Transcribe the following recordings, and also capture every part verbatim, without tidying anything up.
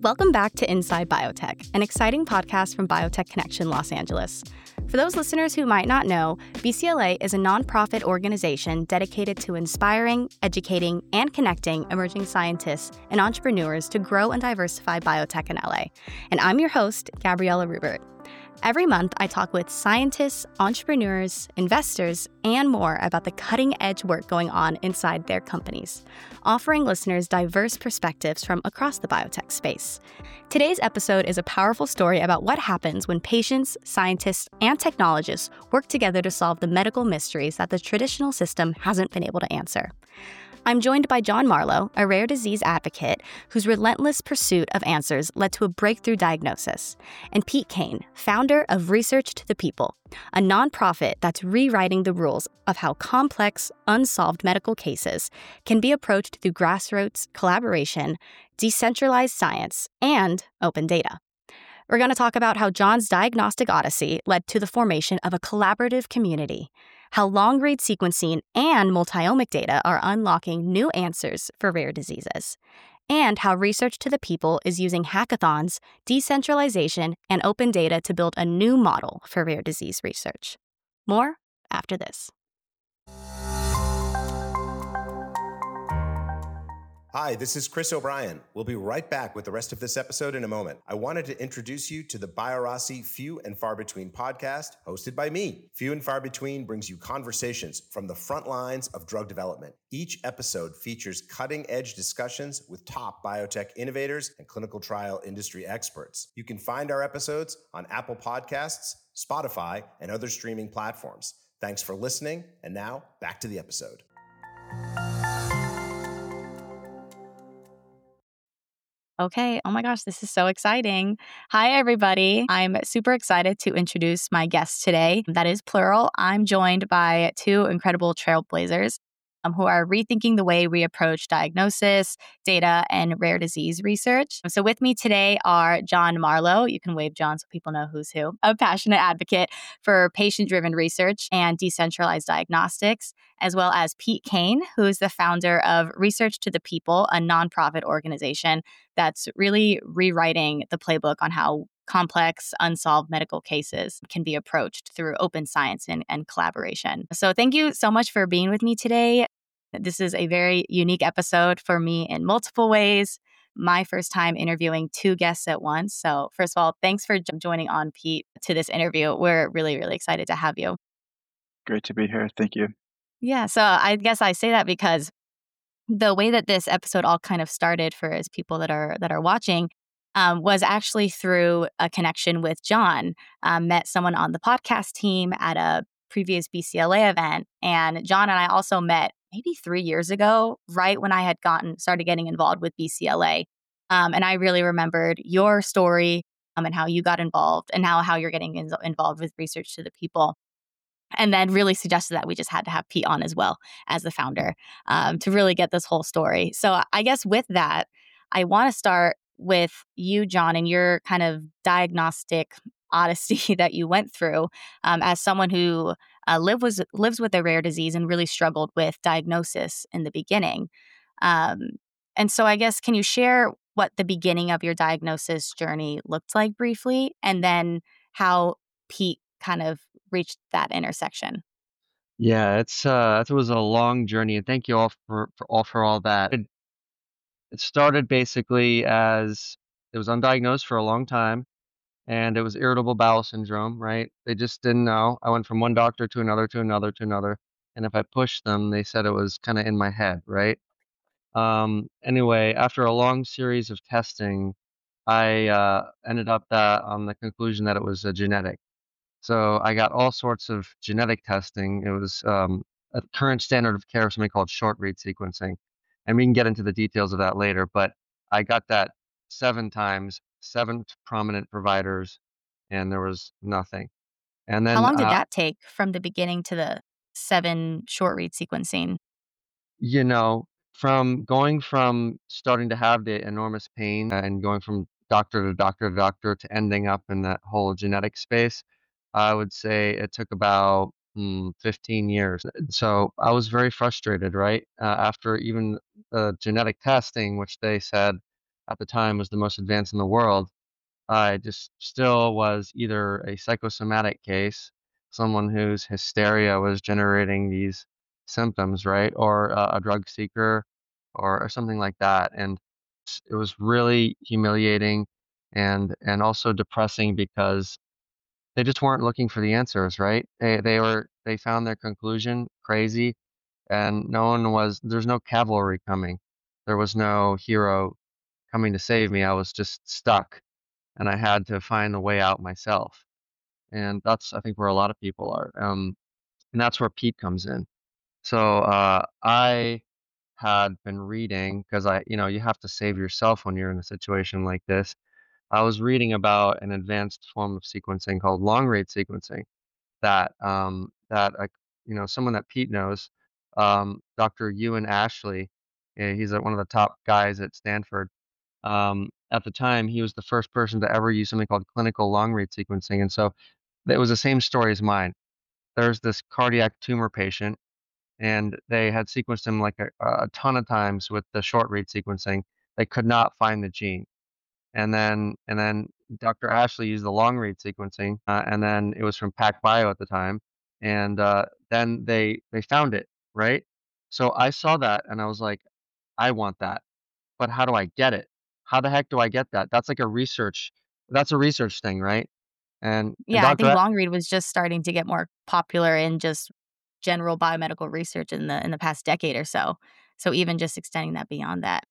Welcome back to Inside Biotech, an exciting podcast from Biotech Connection Los Angeles. For those listeners who might not know, B C L A is a nonprofit organization dedicated to inspiring, educating, and connecting emerging scientists and entrepreneurs to grow and diversify biotech in L A. And I'm your host, Gabriella Rubert. Every month, I talk with scientists, entrepreneurs, investors, and more about the cutting-edge work going on inside their companies, offering listeners diverse perspectives from across the biotech space. Today's episode is a powerful story about what happens when patients, scientists, and technologists work together to solve the medical mysteries that the traditional system hasn't been able to answer. I'm joined by John Marlowe, a rare disease advocate whose relentless pursuit of answers led to a breakthrough diagnosis, and Pete Kane, founder of Research to the People, a nonprofit that's rewriting the rules of how complex, unsolved medical cases can be approached through grassroots collaboration, decentralized science, and open data. We're going to talk about how John's diagnostic odyssey led to the formation of a collaborative community, how long-read sequencing and multiomic data are unlocking new answers for rare diseases, and how Research to the People is using hackathons, decentralization, and open data to build a new model for rare disease research. More after this. Hi, this is Chris O'Brien. We'll be right back with the rest of this episode in a moment. I wanted to introduce you to the BioRossi Few and Far Between podcast, hosted by me. Few and Far Between brings you conversations from the front lines of drug development. Each episode features cutting-edge discussions with top biotech innovators and clinical trial industry experts. You can find our episodes on Apple Podcasts, Spotify, and other streaming platforms. Thanks for listening, and now back to the episode. Okay, oh my gosh, this is so exciting. Hi, everybody. I'm super excited to introduce my guest today. That is plural. I'm joined by two incredible trailblazers um, who are rethinking the way we approach diagnosis, data, and rare disease research. So with me today are John Marlowe. You can wave John so people know who's who. A passionate advocate for patient-driven research and decentralized diagnostics, as well as Pete Kane, who is the founder of Research to the People, a nonprofit organization that's really rewriting the playbook on how complex, unsolved medical cases can be approached through open science and, and collaboration. So thank you so much for being with me today. This is a very unique episode for me in multiple ways. My first time interviewing two guests at once. So first of all, thanks for joining on, Pete, to this interview. We're really, really excited to have you. Great to be here. Thank you. Yeah, so I guess I say that because the way that this episode all kind of started for as people that are that are watching um, was actually through a connection with John. Um, met someone on the podcast team at a previous B C L A event, and John and I also met maybe three years ago, right when I had gotten started getting involved with B C L A. Um, and I really remembered your story um, and how you got involved, and how how you're getting in- involved with Research to the People. And then really suggested that we just had to have Pete on as well as the founder um, to really get this whole story. So I guess with that, I want to start with you, John, and your kind of diagnostic odyssey that you went through um, as someone who uh, live was, lives with a rare disease and really struggled with diagnosis in the beginning. Um, and so I guess, can you share what the beginning of your diagnosis journey looked like briefly, and then how Pete kind of reached that intersection? Yeah, it's uh, it was a long journey, and thank you all for, for all for all that. It, it started basically as it was undiagnosed for a long time, and it was irritable bowel syndrome. Right? They just didn't know. I went from one doctor to another to another to another, and if I pushed them, they said it was kind of in my head. Right? Um, anyway, after a long series of testing, I uh, ended up that on the conclusion that it was a genetic. So I got all sorts of genetic testing. It was um, a current standard of care, something called short read sequencing. And we can get into the details of that later. But I got that seven times, seven prominent providers, and there was nothing. And How then, long did uh, that take from the beginning to the seven short read sequencing? you know, from going from starting to have the enormous pain and going from doctor to doctor to doctor to ending up in that whole genetic space, I would say it took about mm, fifteen years. So I was very frustrated, right? Uh, after even the genetic testing, which they said at the time was the most advanced in the world, I just still was either a psychosomatic case, someone whose hysteria was generating these symptoms, right? Or a, a drug seeker or, or something like that. And s- it was really humiliating and and also depressing because they just weren't looking for the answers, right? They they were they found their conclusion crazy and no one was there's no cavalry coming. There was no hero coming to save me. I was just stuck and I had to find the way out myself. And that's I think where a lot of people are. Um, and that's where Pete comes in. So uh, I had been reading because I, you know, you have to save yourself when you're in a situation like this. I was reading about an advanced form of sequencing called long read sequencing that um, that uh, you know someone that Pete knows, um, Doctor Ewan Ashley. eh, He's uh, one of the top guys at Stanford. Um, at the time, he was the first person to ever use something called clinical long read sequencing, and so it was the same story as mine. There's this cardiac tumor patient, and they had sequenced him like a, a ton of times with the short read sequencing. They could not find the gene, and then and then Doctor Ashley used the long read sequencing, uh, and then it was from PacBio at the time, and uh, then they they found it, right? So I saw that, and I was like, I want that, but how do I get it? How the heck do I get that? That's like a research that's a research thing, right? And and Yeah, I Doctor think A long read was just starting to get more popular in just general biomedical research in the in the past decade or so. So even just extending that beyond that.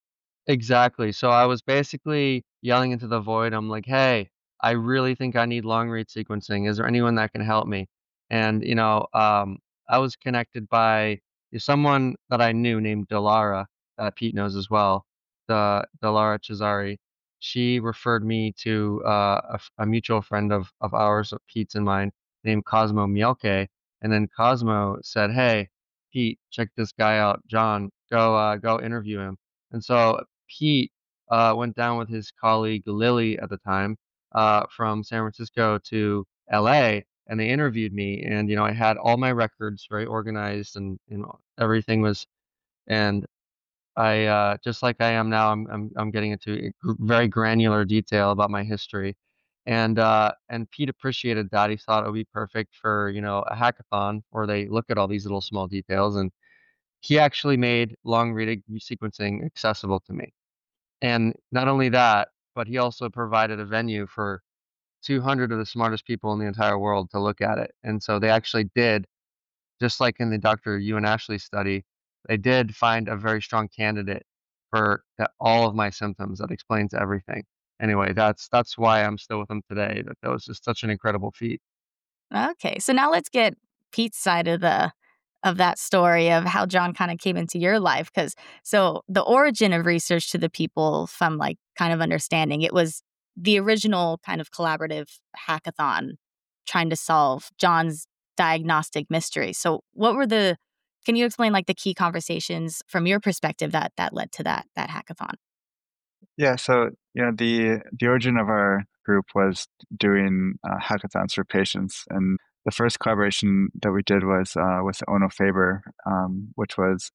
exactly. So I was basically yelling into the void. I'm like, "Hey, I really think I need long read sequencing. Is there anyone that can help me?" And, you know, um, I was connected by someone that I knew named Delara, that Pete knows as well, the Delara Cesari. She referred me to uh, a, f- a mutual friend of, of ours, of Pete's and mine, named Cosmo Mielke. And then Cosmo said, "Hey, Pete, check this guy out, John. Go, uh, go interview him." And so Pete uh, went down with his colleague Lily at the time uh, from San Francisco to L A, and they interviewed me. And you know, I had all my records very organized, and you know, everything was. And I uh, just like I am now, I'm I'm, I'm getting into gr- very granular detail about my history. And uh, and Pete appreciated that. He thought it would be perfect for you know a hackathon where they look at all these little small details. And he actually made long read sequencing accessible to me. And not only that, but he also provided a venue for two hundred of the smartest people in the entire world to look at it. And so they actually did, just like in the Doctor Ewan Ashley study, they did find a very strong candidate for that, all of my symptoms that explains everything. Anyway, that's that's why I'm still with them today. That that was just such an incredible feat. Okay, so now let's get Pete's side of the of that story of how John kind of came into your life. Because so the origin of research to the people, if I'm like kind of understanding, it was the original kind of collaborative hackathon trying to solve John's diagnostic mystery. So what were the can you explain like the key conversations from your perspective that that led to that that hackathon? Yeah, so you know the the origin of our group was doing uh, hackathons for patients, and the first collaboration that we did was uh, with Ono Faber, um, which was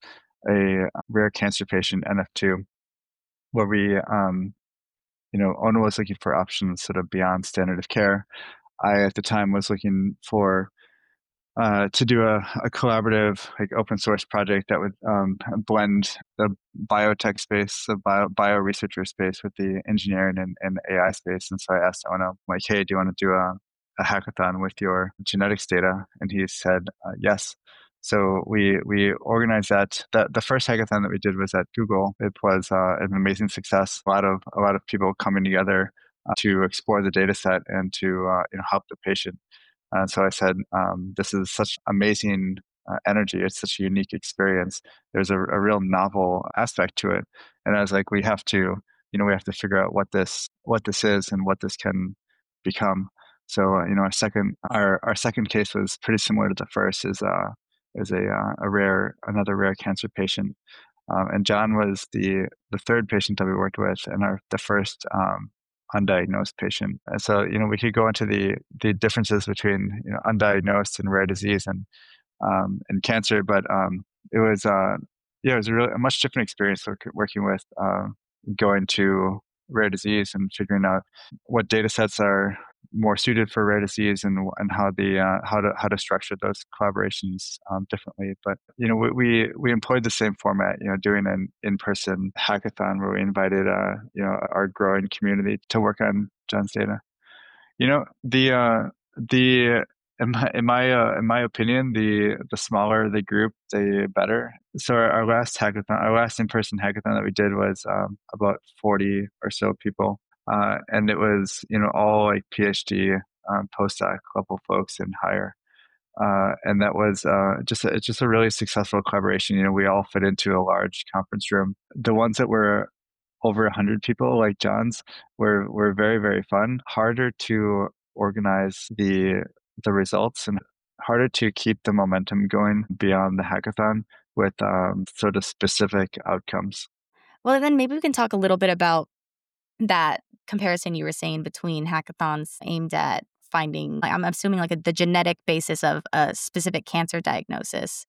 a rare cancer patient, N F two, where we, um, you know, Ono was looking for options sort of beyond standard of care. I at the time was looking for uh, to do a, a collaborative like open source project that would um, blend the biotech space, the bio, bio researcher space with the engineering and, and A I space. And so I asked Ono, like, hey, do you want to do a, a hackathon with your genetics data? And he said, uh, yes. So we we organized that. The, the first hackathon that we did was at Google. It was uh, an amazing success. A lot of a lot of people coming together uh, to explore the data set and to uh, you know help the patient. And so I said, um, this is such amazing uh, energy. It's such a unique experience. There's a, a real novel aspect to it. And I was like, we have to, you know, we have to figure out what this, what this is and what this can become. So, uh, you know, our second, our, our second case was pretty similar to the first is, uh, is a, uh, a rare, another rare cancer patient. Um, and John was the, the third patient that we worked with and our, the first, um, undiagnosed patient. And so, you know, we could go into the the differences between you know undiagnosed and rare disease and um, and cancer, but um, it was uh, yeah, it was a really a much different experience work, working with uh, going to rare disease and figuring out what data sets are more suited for rare disease and and how the uh, how to how to structure those collaborations um, differently. But you know, we, we we employed the same format. You know, doing an in-person hackathon where we invited uh you know our growing community to work on John's data. You know, the uh, the in my in my, uh, in my opinion, the the smaller the group, the better. So our, our last hackathon, our last in-person hackathon that we did was um, about forty or so people, uh, and it was you know all like PhD, um, postdoc level folks and higher. Uh, and that was uh, just a, just a really successful collaboration. You know, we all fit into a large conference room. The ones that were over a hundred people, like John's, were were very very fun. Harder to organize the the results and harder to keep the momentum going beyond the hackathon with um, sort of specific outcomes. Well, then maybe we can talk a little bit about that comparison you were saying between hackathons aimed at finding, like, I'm assuming like a, the genetic basis of a specific cancer diagnosis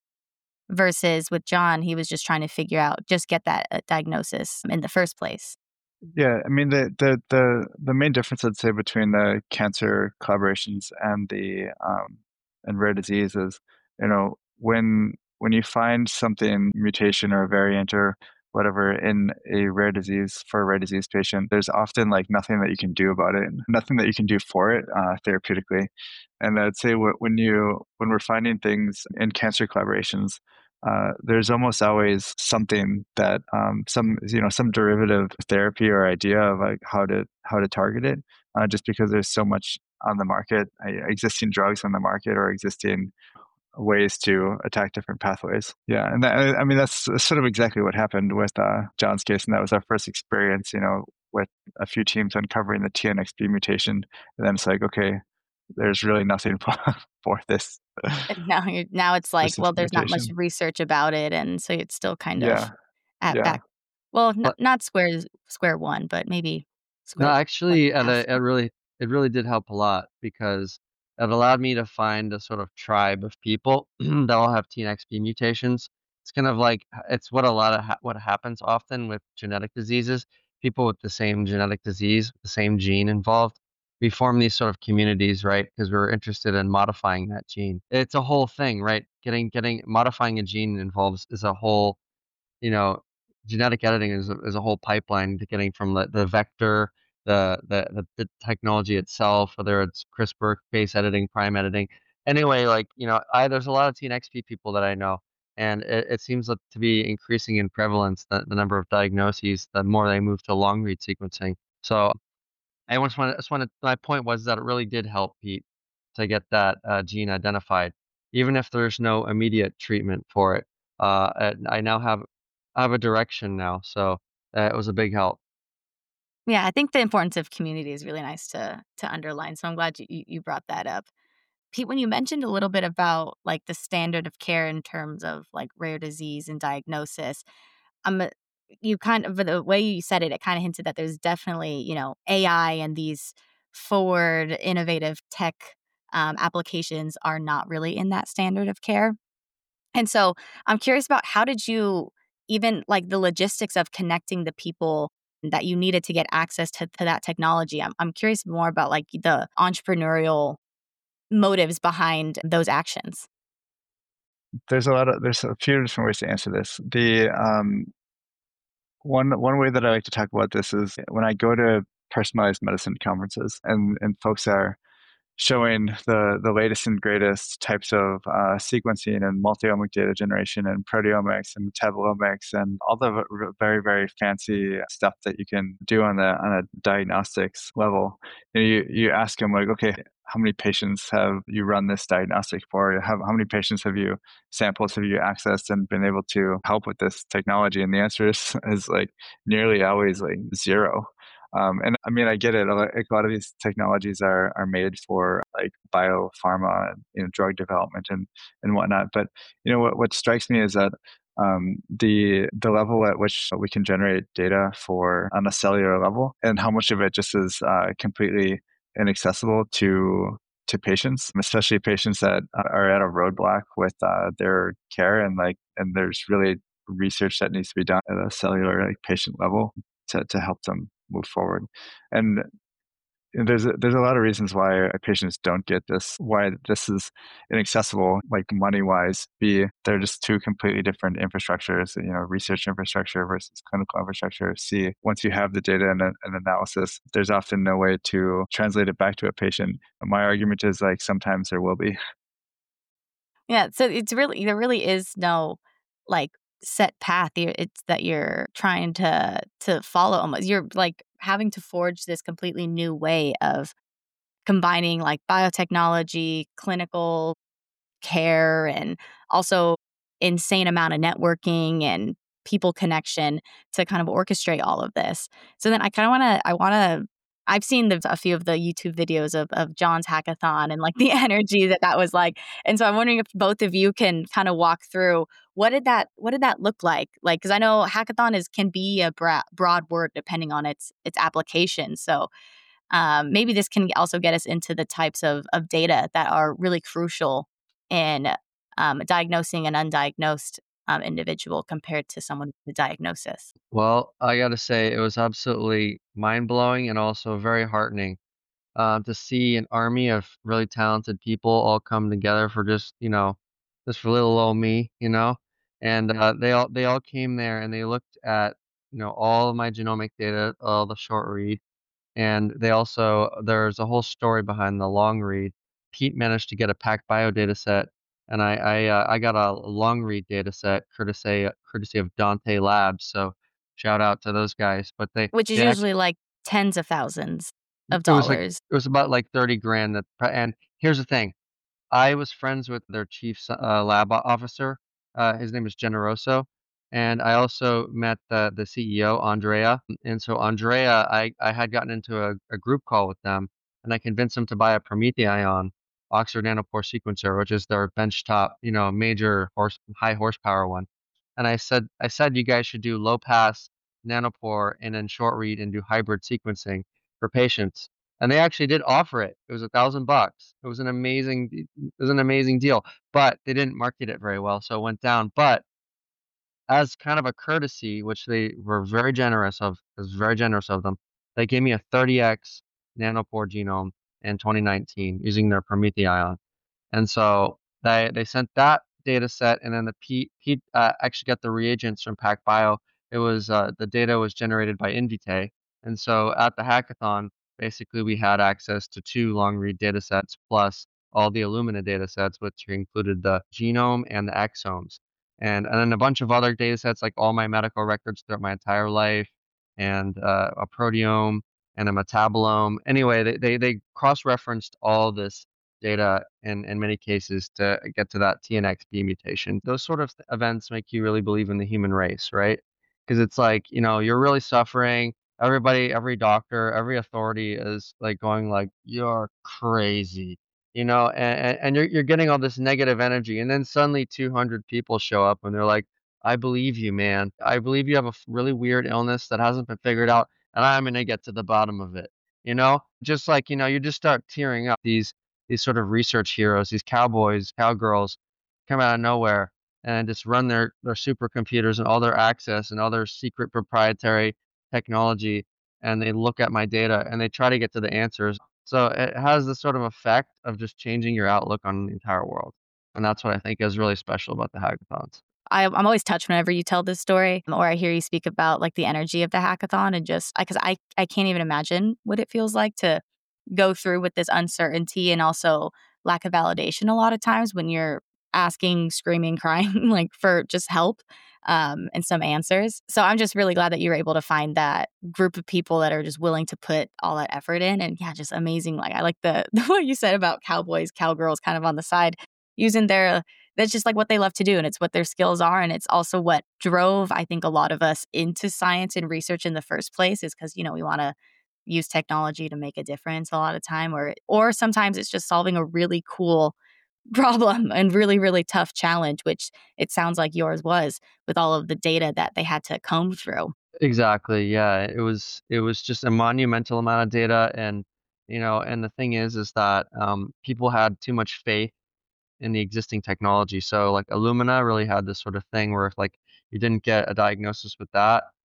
versus with John, he was just trying to figure out, just get that uh, diagnosis in the first place. Yeah, I mean the the the the main difference I'd say between the cancer collaborations and the um, and rare disease is, you know, when when you find something mutation or a variant or whatever in a rare disease for a rare disease patient, there's often like nothing that you can do about it, nothing that you can do for it uh, therapeutically. And I'd say wh- when you when we're finding things in cancer collaborations, uh, there's almost always something that um, some you know some derivative therapy or idea of like how to how to target it, uh, just because there's so much on the market, uh, existing drugs on the market or existing ways to attack different pathways. Yeah, and that, I mean that's sort of exactly what happened with uh, John's case, and that was our first experience, you know, with a few teams uncovering the T N X P mutation, and then it's like, okay, there's really nothing for this. And now you're, now it's like, well, specific there's not much mutation. research about it, and so it's still kind of Yeah, at yeah. back. Well, n- But not square square one, but maybe no, square one actually, and and a it, half. it really it really did help a lot because it allowed me to find a sort of tribe of people that all have T N X P mutations. It's kind of like it's what a lot of ha- what happens often with genetic diseases. People with the same genetic disease, the same gene involved, we form these sort of communities, right? Because we're interested in modifying that gene. It's a whole thing, right? Getting getting modifying a gene involves is a whole, you know, genetic editing is a, is a whole pipeline to getting from the, the vector, the, the the the technology itself, whether it's CRISPR base editing, prime editing. Anyway, like you know, I there's a lot of T N X P people that I know, and it, it seems like to be increasing in prevalence. The, the number of diagnoses, the more they move to long read sequencing. So I just wanted, just wanted, my point was that it really did help Pete to get that uh, gene identified, even if there's no immediate treatment for it. Uh, and I now have, I have a direction now, so uh, it was a big help. Yeah, I think the importance of community is really nice to to underline. So I'm glad you you you brought that up. Pete, when you mentioned a little bit about like the standard of care in terms of like rare disease and diagnosis, um, you kind of the way you said it, it kind of hinted that there's definitely, you know, A I and these forward innovative tech um, applications are not really in that standard of care. And so I'm curious about how did you even like the logistics of connecting the people that you needed to get access to, to that technology. I'm, I'm curious more about like the entrepreneurial motives behind those actions. There's a lot of there's a few different ways to answer this. The um, one one way that I like to talk about this is when I go to personalized medicine conferences and and folks are showing the the latest and greatest types of uh, sequencing and multi-omic data generation and proteomics and metabolomics and all the v- very very fancy stuff that you can do on the on a diagnostics level. And you you ask them like, okay, how many patients have you run this diagnostic for? How, how many patients have you samples have you accessed and been able to help with this technology? And the answer is is like nearly always like zero. Um, and I mean, I get it. A lot, a lot of these technologies are are made for like biopharma, you know, drug development and and whatnot. But you know, what what strikes me is that um, the the level at which we can generate data for on a cellular level, and how much of it just is uh, completely inaccessible to to patients, especially patients that are at a roadblock with uh, their care, and like, and there's really research that needs to be done at a cellular like patient level to to help them move forward. And there's a, there's a lot of reasons why patients don't get this, why this is inaccessible, like money wise. B, they're just two completely different infrastructures, you know, research infrastructure versus clinical infrastructure. C, once you have the data and an analysis, there's often no way to translate it back to a patient. My argument is like sometimes there will be. Yeah, so it's really there really is no like set path. It's that you're trying to to follow. Almost, you're like having to forge this completely new way of combining like biotechnology, clinical care, and also insane amount of networking and people connection to kind of orchestrate all of this. So then I kind of want to I want to I've seen the, a few of the YouTube videos of, of John's hackathon and like the energy that that was like. And so I'm wondering if both of you can kind of walk through what did that what did that look like? Like, because I know hackathon is can be a bra- broad word depending on its its application. So um, maybe this can also get us into the types of of data that are really crucial in um, diagnosing an undiagnosed um, individual compared to someone with a diagnosis. Well, I gotta say, it was absolutely mind-blowing and also very heartening um, to see an army of really talented people all come together for just, you know, just for little old me, you know. And uh, they all they all came there and they looked at, you know, all of my genomic data, all the short read, and they also there's a whole story behind the long read. Pete managed to get a PacBio data set, and I I, uh, I got a long read data set courtesy courtesy of Dante Labs. So shout out to those guys. But they Which is they actually usually like tens of thousands of it was like dollars. it was about like thirty grand. That and here's the thing. I was friends with their chief s uh, lab o officer, uh, his name is Generoso, and I also met the the C E O, Andrea, and so Andrea, I I had gotten into a a group call with them, and I convinced them to buy a PromethION Oxford Nanopore sequencer, which is their benchtop, you know, major horse high horsepower one, and I said I said, "You guys should do low pass nanopore and then short read and do hybrid sequencing for patients." And they actually did offer it. It was a thousand bucks. It was an amazing it was an amazing deal, but they didn't market it very well, so it went down. But as kind of a courtesy, which they were very generous of, it was very generous of them, they gave me a thirty x nanopore genome in twenty nineteen using their PromethION. And so they they sent that data set, and then the Pete Pete uh, actually got the reagents from PacBio. It was uh, the data was generated by Invitae, and so at the hackathon, basically we had access to two long read data sets plus all the Illumina data sets, which included the genome and the exomes, and and then a bunch of other data sets like all my medical records throughout my entire life, and uh, a proteome and a metabolome. Anyway, they they, they cross referenced all this data in, in many cases to get to that T N X B mutation. Those sort of th- events make you really believe in the human race, right? Because it's like, you know, you're really suffering. Everybody, every doctor, every authority is like going like, you're crazy, you know, and, and you're, you're getting all this negative energy. And then suddenly two hundred people show up and they're like, I believe you, man. I believe you have a f- really weird illness that hasn't been figured out. And I'm going to get to the bottom of it. You know, just like, you know, you just start tearing up these these sort of research heroes, these cowboys, cowgirls come out of nowhere and just run their, their supercomputers and all their access and all their secret proprietary technology. And they look at my data and they try to get to the answers. So it has this sort of effect of just changing your outlook on the entire world. And that's what I think is really special about the hackathons. I, I'm always touched whenever you tell this story or I hear you speak about like the energy of the hackathon and just because I, I can't even imagine what it feels like to go through with this uncertainty and also lack of validation a lot of times when you're asking, screaming, crying like for just help um, and some answers. So I'm just really glad that you were able to find that group of people that are just willing to put all that effort in. And yeah, just amazing. Like I like the, the what you said about cowboys, cowgirls kind of on the side using their that's just like what they love to do and it's what their skills are and it's also what drove I think a lot of us into science and research in the first place is because you know we want to use technology to make a difference a lot of time or or sometimes it's just solving a really cool problem and really really tough challenge which it sounds like yours was with all of the data that they had to comb through. Exactly. Yeah. It was it was just a monumental amount of data. And you know, and the thing is is that um, people had too much faith in the existing technology. So like Illumina really had this sort of thing where if like you didn't get a diagnosis with that,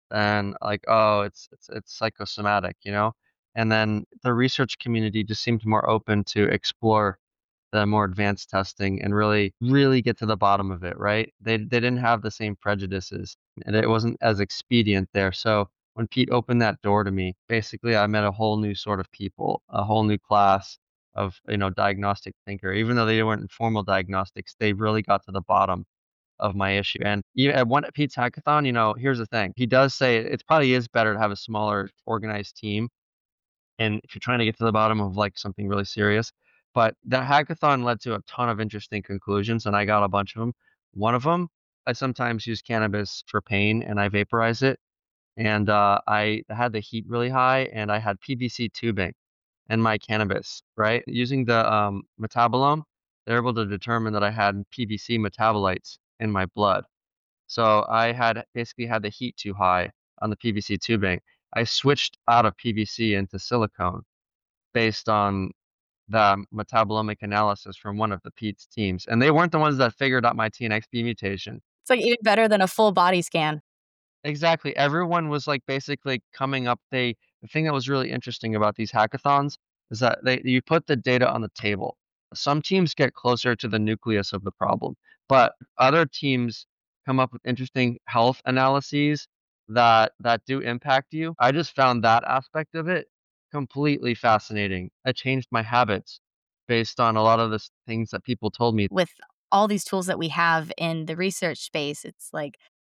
than like, oh, it's it's it's psychosomatic, you know? And then the research community just seemed more open to explore the more advanced testing and really, really get to the bottom of it, right? They they didn't have the same prejudices and it wasn't as expedient there. So when Pete opened that door to me, basically I met a whole new sort of people, a whole new class of, you know, diagnostic thinker. Even though they weren't in formal diagnostics, they really got to the bottom of my issue. And even at one at Pete's hackathon, you know, here's the thing. He does say it probably is better to have a smaller organized team. And if you're trying to get to the bottom of like something really serious, but that hackathon led to a ton of interesting conclusions, and I got a bunch of them. One of them, I sometimes use cannabis for pain, and I vaporize it, and uh, I had the heat really high, and I had P V C tubing in my cannabis. Right, using the um, metabolome, they're able to determine that I had P V C metabolites in my blood. So I had basically had the heat too high on the P V C tubing. I switched out of P V C into silicone based on the metabolomic analysis from one of the Pete's teams. And they weren't the ones that figured out my T N X B mutation. It's like even better than a full body scan. Exactly. Everyone was like basically coming up. They the thing that was really interesting about these hackathons is that they you put the data on the table. Some teams get closer to the nucleus of the problem, but other teams come up with interesting health analyses that that do impact you. I just found that aspect of it completely fascinating. I changed my habits based on a lot of the s- things that people told me. With all these tools that we have in the research space, it's like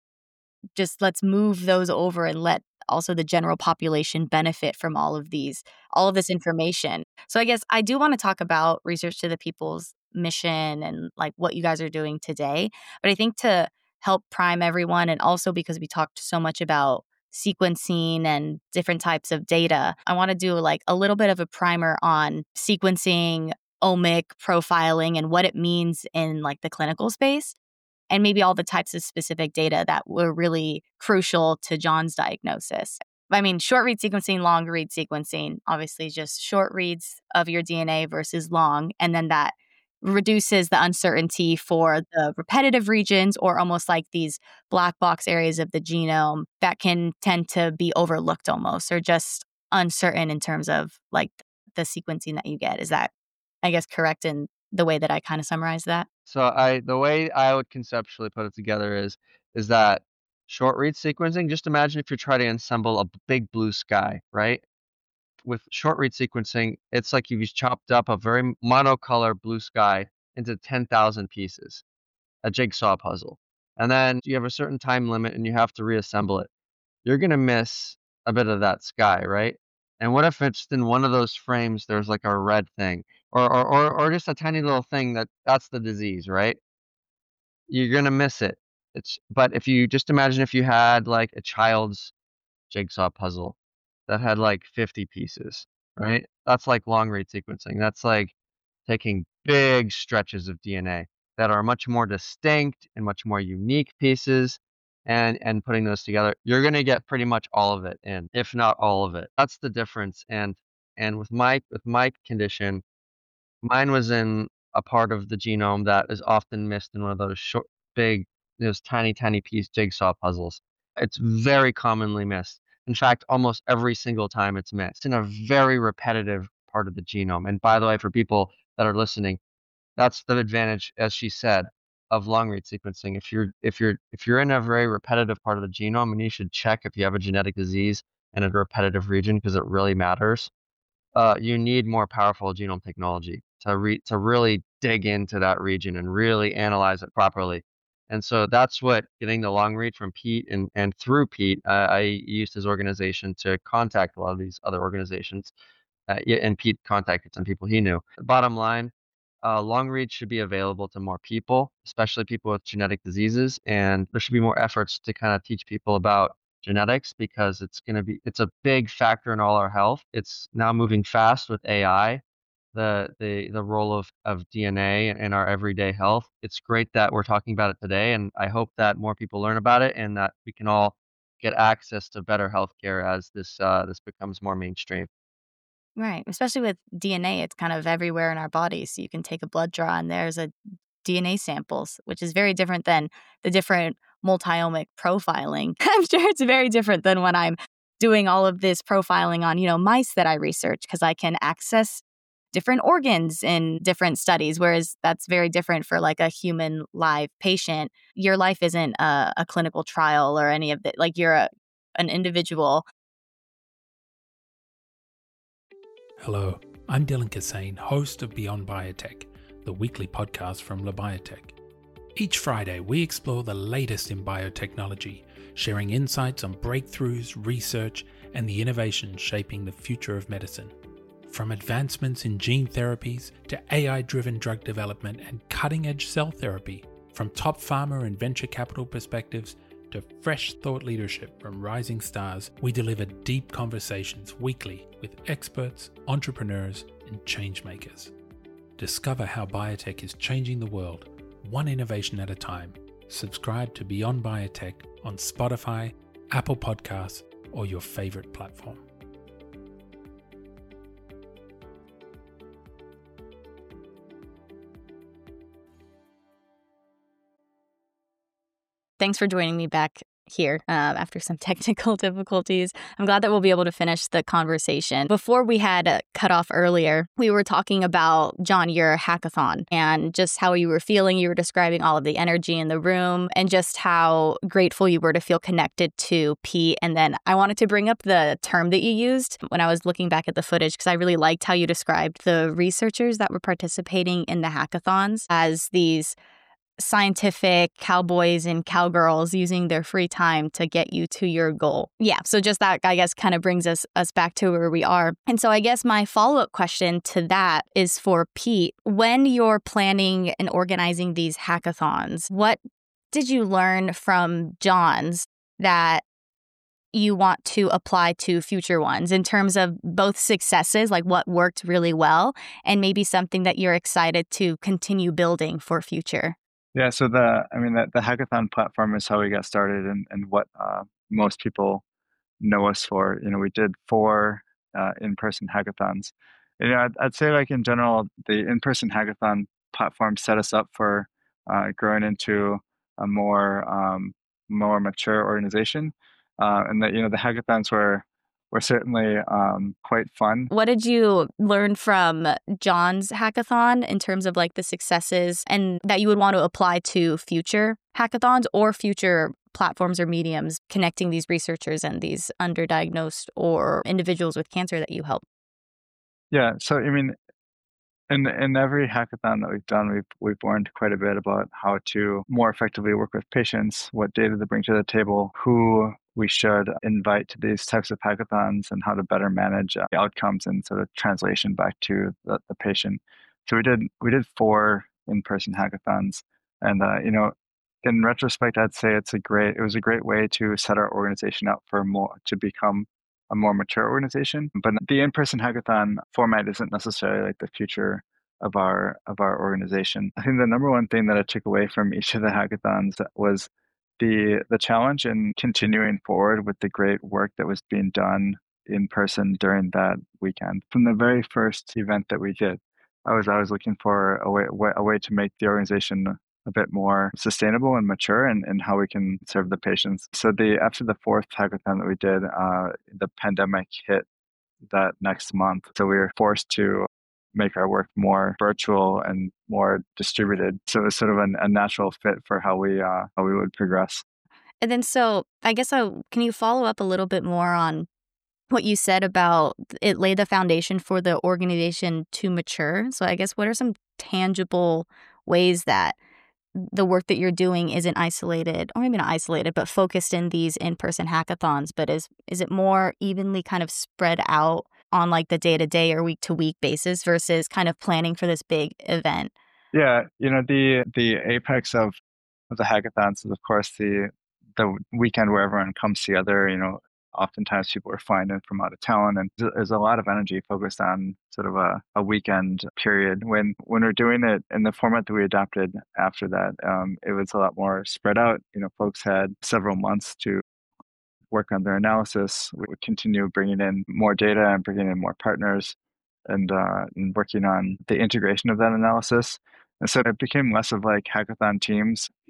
just let's move those over and let also the general population benefit from all of these, all of this information. So I guess I do want to talk about research to the people's mission and like what you guys are doing today. But I think to help prime everyone, and also because we talked so much about sequencing and different types of data, I want to do like a little bit of a primer on sequencing, omic profiling, and what it means in like the clinical space, and maybe all the types of specific data that were really crucial to John's diagnosis. I mean, short read sequencing, long read sequencing, obviously just short reads of your D N A versus long, and then that reduces the uncertainty for the repetitive regions or almost like these black box areas of the genome that can tend to be overlooked almost or just uncertain in terms of like the sequencing that you get. Is that, I guess, correct in the way that I kind of summarized that? So I the way I would conceptually put it together is is that short read sequencing, just imagine if you're trying to assemble a big blue sky, right? With short read sequencing, it's like you've chopped up a very monocolor blue sky into ten thousand pieces, a jigsaw puzzle. And then you have a certain time limit and you have to reassemble it. You're going to miss a bit of that sky, right? And what if it's in one of those frames there's like a red thing or or or, or just a tiny little thing that that's the disease, right? You're gonna miss it. It's but if you just imagine if you had, like, a child's jigsaw puzzle that had, like, fifty pieces, right? That's like long read sequencing. That's like taking big stretches of D N A that are much more distinct and much more unique pieces and and putting those together. You're gonna get pretty much all of it in, if not all of it. That's the difference, and and with my with my condition, mine was in a part of the genome that is often missed in one of those short, big, those tiny, tiny piece jigsaw puzzles. It's very commonly missed. In fact, almost every single time it's missed in a very repetitive part of the genome. And by the way, for people that are listening, that's the advantage, as she said, of long read sequencing. If you're if you're if you're in a very repetitive part of the genome, and you should check if you have a genetic disease in a repetitive region because it really matters, uh, you need more powerful genome technology to re- to really dig into that region and really analyze it properly. And so that's what getting the long read from Pete and, and through Pete, uh, I used his organization to contact a lot of these other organizations. Uh, yeah, and Pete contacted some people he knew. Bottom line, uh, long read should be available to more people, especially people with genetic diseases. And there should be more efforts to kind of teach people about genetics because it's going to be it's a big factor in all our health. It's now moving fast with A I, the the the role of of D N A in our everyday health. It's great that we're talking about it today, and I hope that more people learn about it and that we can all get access to better healthcare as this uh, this becomes more mainstream. Right. Especially with D N A, it's kind of everywhere in our bodies. So you can take a blood draw and there's a D N A samples, which is very different than the different multiomic profiling. I'm sure it's very different than when I'm doing all of this profiling on, you know, mice that I research, because I can access different organs in different studies, whereas that's very different for like a human live patient. Your life isn't a, a clinical trial or any of that. Like you're a, an individual. Hello, I'm Dylan Kassane, host of Beyond Biotech, the weekly podcast from LaBiotech. Each Friday, we explore the latest in biotechnology, sharing insights on breakthroughs, research, and the innovations shaping the future of medicine. From advancements in gene therapies to A I-driven drug development and cutting-edge cell therapy, from top pharma and venture capital perspectives to fresh thought leadership from rising stars, we deliver deep conversations weekly with experts, entrepreneurs, and changemakers. Discover how biotech is changing the world, one innovation at a time. Subscribe to Beyond Biotech on Spotify, Apple Podcasts, or your favorite platform. Thanks for joining me back here uh, after some technical difficulties. I'm glad that we'll be able to finish the conversation. Before we had uh, cut off earlier, we were talking about, John, your hackathon and just how you were feeling. You were describing all of the energy in the room and just how grateful you were to feel connected to Pete. And then I wanted to bring up the term that you used when I was looking back at the footage, because I really liked how you described the researchers that were participating in the hackathons as these scientific cowboys and cowgirls using their free time to get you to your goal. Yeah, so just that, I guess, kind of brings us us back to where we are. And so I guess my follow-up question to that is for Pete. When you're planning and organizing these hackathons, what did you learn from John's that you want to apply to future ones in terms of both successes, like what worked really well, and maybe something that you're excited to continue building for future? Yeah, so the I mean the, the hackathon platform is how we got started, and, and what uh, most people know us for. You know, we did four uh, in-person hackathons. And, you know, I'd, I'd say like in general, the in-person hackathon platform set us up for uh, growing into a more um, more mature organization, uh, and that you know the hackathons were were certainly um, quite fun. What did you learn from John's hackathon in terms of like the successes and that you would want to apply to future hackathons or future platforms or mediums connecting these researchers and these underdiagnosed or individuals with cancer that you help? Yeah, so I mean, in in every hackathon that we've done, we've we've learned quite a bit about how to more effectively work with patients, what data to bring to the table, who we should invite to these types of hackathons, and how to better manage uh, the outcomes and sort of translation back to the, the patient. So we did we did four in-person hackathons, and uh, you know, in retrospect, I'd say it's a great it was a great way to set our organization up for more to become a more mature organization. But the in-person hackathon format isn't necessarily like the future of our of our organization. I think the number one thing that I took away from each of the hackathons was the the challenge in continuing forward with the great work that was being done in person during that weekend. From the very first event that we did, I was always looking for a way a way to make the organization a bit more sustainable and mature, and, and how we can serve the patients. So the after the fourth hackathon that we did, uh, the pandemic hit that next month. So we were forced to make our work more virtual and more distributed. So it was sort of an, a natural fit for how we uh, how we would progress. And then so I guess I, can you follow up a little bit more on what you said about it laid the foundation for the organization to mature? So I guess what are some tangible ways that the work that you're doing isn't isolated, or maybe not isolated, but focused in these in-person hackathons, but is is it more evenly kind of spread out on like the day-to-day or week-to-week basis versus kind of planning for this big event? Yeah, you know, the the apex of, of the hackathons is of course the the weekend where everyone comes together. You know, oftentimes people are flying in from out of town, and there's a lot of energy focused on sort of a, a weekend period. When when we're doing it in the format that we adopted after that, um, it was a lot more spread out. You know, folks had several months to work on their analysis. We would continue bringing in more data and bringing in more partners, and, uh, and working on the integration of that analysis. And so it became less of like hackathon teams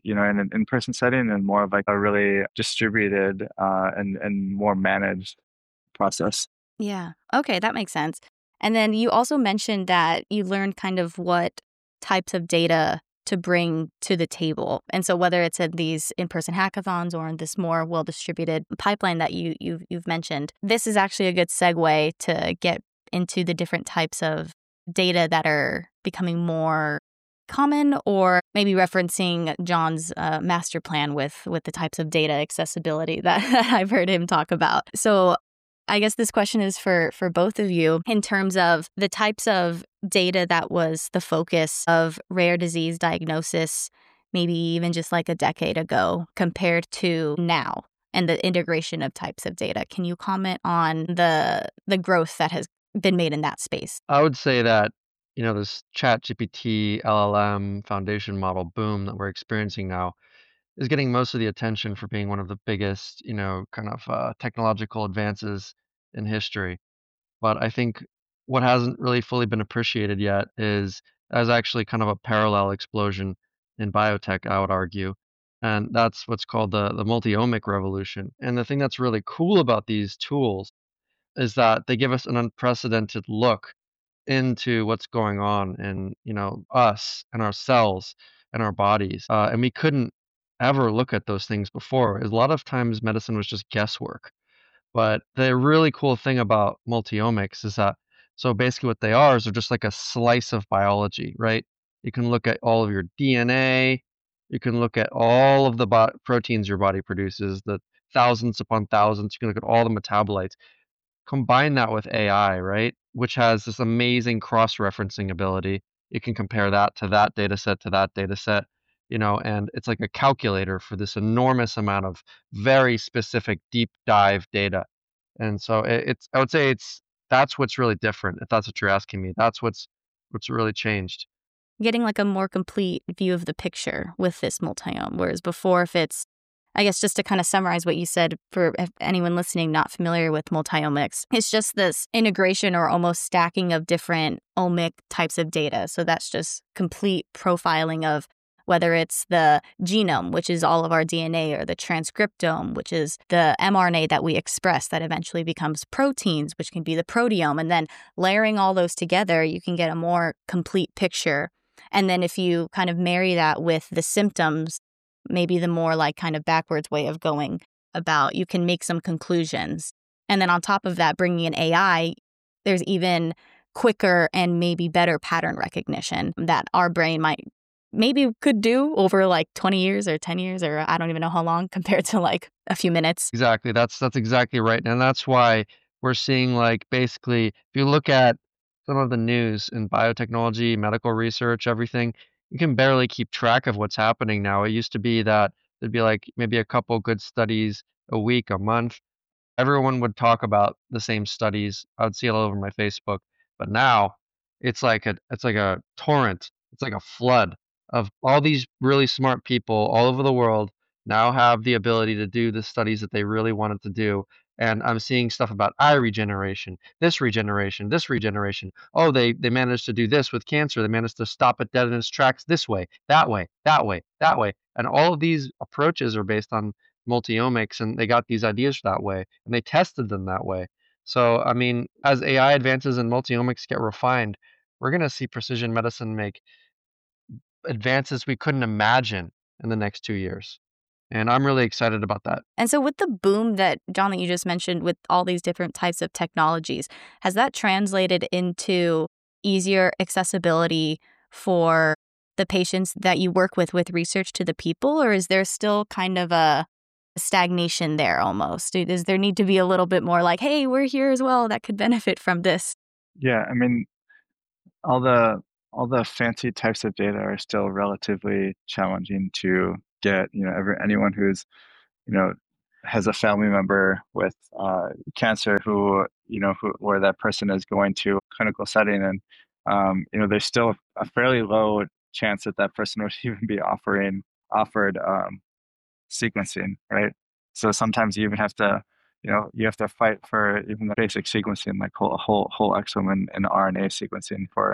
you know, in an in-person setting, and more of like a really distributed uh, and and more managed process. Yeah. Okay, that makes sense. And then you also mentioned that you learned kind of what types of data to bring to the table. And so whether it's in these in-person hackathons or in this more well-distributed pipeline that you you've, you've mentioned, this is actually a good segue to get into the different types of data that are becoming more common, or maybe referencing John's uh, master plan with with the types of data accessibility that I've heard him talk about. So I guess this question is for for both of you in terms of the types of data that was the focus of rare disease diagnosis, maybe even just like a decade ago compared to now, and the integration of types of data. Can you comment on the the growth that has been made in that space? I would say that, you know, this ChatGPT L L M foundation model boom that we're experiencing now is getting most of the attention for being one of the biggest, you know, kind of uh, technological advances in history. But I think what hasn't really fully been appreciated yet is as actually kind of a parallel explosion in biotech, I would argue. And that's what's called the, the multi-omic revolution. And the thing that's really cool about these tools is that they give us an unprecedented look into what's going on in, you know, us and our cells and our bodies. Uh, and we couldn't ever look at those things before. A lot of times medicine was just guesswork. But the really cool thing about multiomics is that, so basically what they are is they're just like a slice of biology, right? You can look at all of your D N A, you can look at all of the bo- proteins your body produces, the thousands upon thousands. You can look at all the metabolites. Combine that with A I, right? Which has this amazing cross-referencing ability. You can compare that to that data set to that data set, you know, and it's like a calculator for this enormous amount of very specific deep dive data. And so it, it's, I would say it's, that's what's really different. If that's what you're asking me, that's what's, what's really changed. Getting like a more complete view of the picture with this multiome, whereas before, if it's, I guess just to kind of summarize what you said for anyone listening not familiar with multiomics, it's just this integration or almost stacking of different omic types of data. So that's just complete profiling of whether it's the genome, which is all of our D N A, or the transcriptome, which is the mRNA that we express that eventually becomes proteins, which can be the proteome. And then layering all those together, you can get a more complete picture. And then if you kind of marry that with the symptoms, maybe the more like kind of backwards way of going about, you can make some conclusions. And then on top of that, bringing in A I, there's even quicker and maybe better pattern recognition that our brain might maybe could do over like twenty years or ten years, or I don't even know how long compared to like a few minutes. Exactly. That's that's exactly right. And that's why we're seeing, like, basically, if you look at some of the news in biotechnology, medical research, everything, you can barely keep track of what's happening now. It used to be that there'd be like maybe a couple good studies a week, a month. Everyone would talk about the same studies. I would see it all over my Facebook. But now it's like a it's like a torrent. It's like a flood of all these really smart people all over the world now have the ability to do the studies that they really wanted to do. And I'm seeing stuff about eye regeneration, this regeneration, this regeneration. Oh, they they managed to do this with cancer. They managed to stop it dead in its tracks this way, that way, that way, that way. And all of these approaches are based on multiomics, and they got these ideas that way, and they tested them that way. So, I mean, as A I advances and multiomics get refined, we're going to see precision medicine make advances we couldn't imagine in the next two years. And I'm really excited about that. And so with the boom that, John, that you just mentioned with all these different types of technologies, has that translated into easier accessibility for the patients that you work with with research to the people, or is there still kind of a stagnation there almost? Does there need to be a little bit more like, hey, we're here as well that could benefit from this? Yeah, I mean, all the all the fancy types of data are still relatively challenging to get. You know, every, anyone who's, you know, has a family member with uh, cancer who, you know, who, where that person is going to a clinical setting, and, um, you know, there's still a fairly low chance that that person would even be offering offered um, sequencing, right? So sometimes you even have to, you know, you have to fight for even the basic sequencing, like whole whole whole exome and, and R N A sequencing for